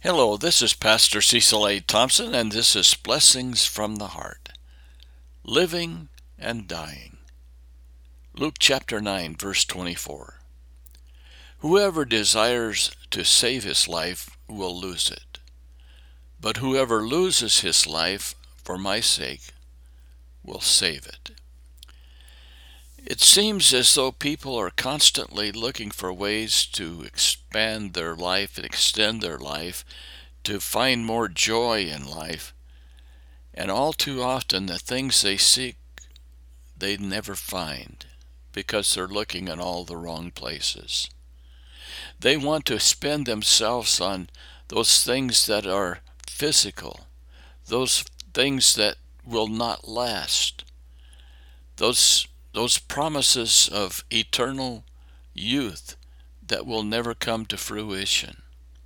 Hello, this is Pastor Cecil A. Thompson, and this is Blessings from the Heart. Living and Dying. Luke chapter 9, verse 24. Whoever desires to save his life will lose it, but whoever loses his life for my sake will save it. It seems as though people are constantly looking for ways to expand their life and extend their life, to find more joy in life, and all too often the things they seek they never find because they're looking in all the wrong places. They want to spend themselves on those things that are physical, those things that will not last, those promises of eternal youth that will never come to fruition.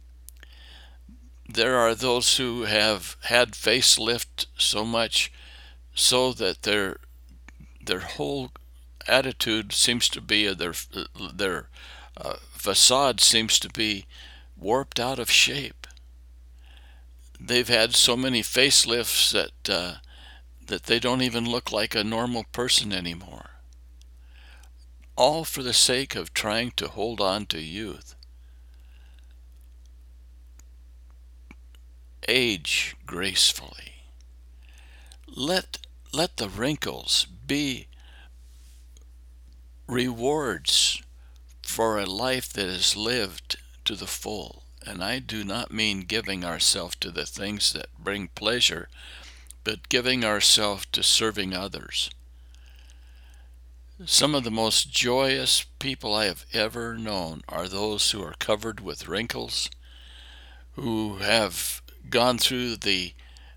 There are those who have had facelift so much so that their whole attitude seems to be, their facade seems to be warped out of shape. They've had so many facelifts that they don't even look like a normal person anymore. All for the sake of trying to hold on to youth. Age gracefully. Let the wrinkles be rewards for a life that is lived to the full. And I do not mean giving ourselves to the things that bring pleasure, but giving ourselves to serving others. Some of the most joyous people I have ever known are those who are covered with wrinkles, who have gone through the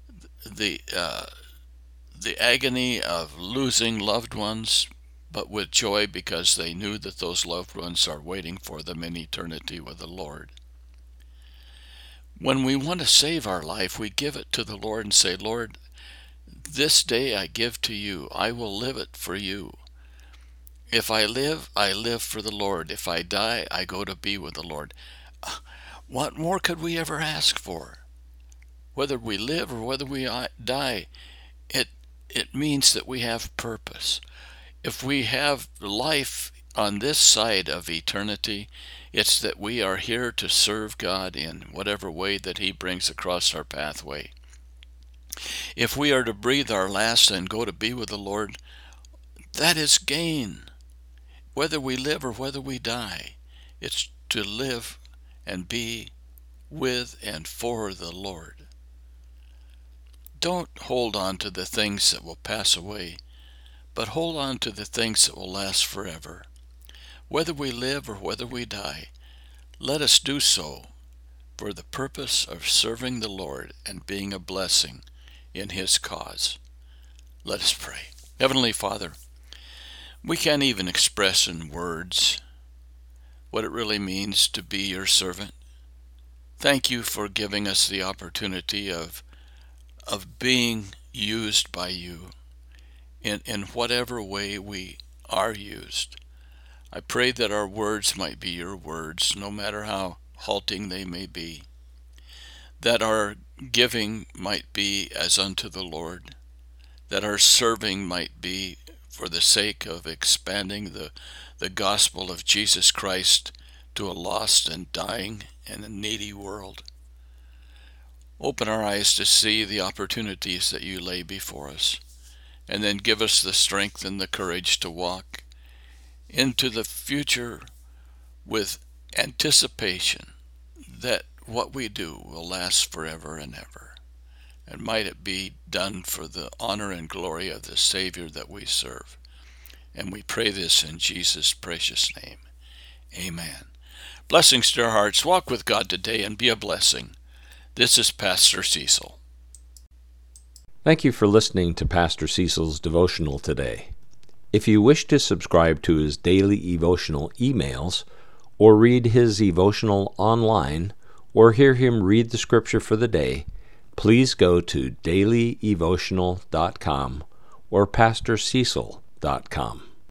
agony of losing loved ones, but with joy because they knew that those loved ones are waiting for them in eternity with the Lord. When we want to save our life, we give it to the Lord and say, Lord, this day I give to you. I will live it for you. If I live for the Lord. If I die, I go to be with the Lord. What more could we ever ask for? Whether we live or whether we die, it means that we have purpose. If we have life on this side of eternity, it's that we are here to serve God in whatever way that He brings across our pathway. If we are to breathe our last and go to be with the Lord, that is gain. Whether we live or whether we die, it's to live and be with and for the Lord. Don't hold on to the things that will pass away, but hold on to the things that will last forever. Whether we live or whether we die, let us do so for the purpose of serving the Lord and being a blessing in His cause. Let us pray. Heavenly Father, we can't even express in words what it really means to be your servant. Thank you for giving us the opportunity of being used by you in whatever way we are used. I pray that our words might be your words, no matter how halting they may be, that our giving might be as unto the Lord, that our serving might be for the sake of expanding the gospel of Jesus Christ to a lost and dying and a needy world. Open our eyes to see the opportunities that you lay before us, and then give us the strength and the courage to walk into the future with anticipation that what we do will last forever and ever. And might it be done for the honor and glory of the Savior that we serve. And we pray this in Jesus' precious name. Amen. Blessings to our hearts. Walk with God today and be a blessing. This is Pastor Cecil. Thank you for listening to Pastor Cecil's devotional today. If you wish to subscribe to his daily devotional emails, or read his devotional online, or hear him read the scripture for the day, please go to dailydevotional.com or pastorcecil.com.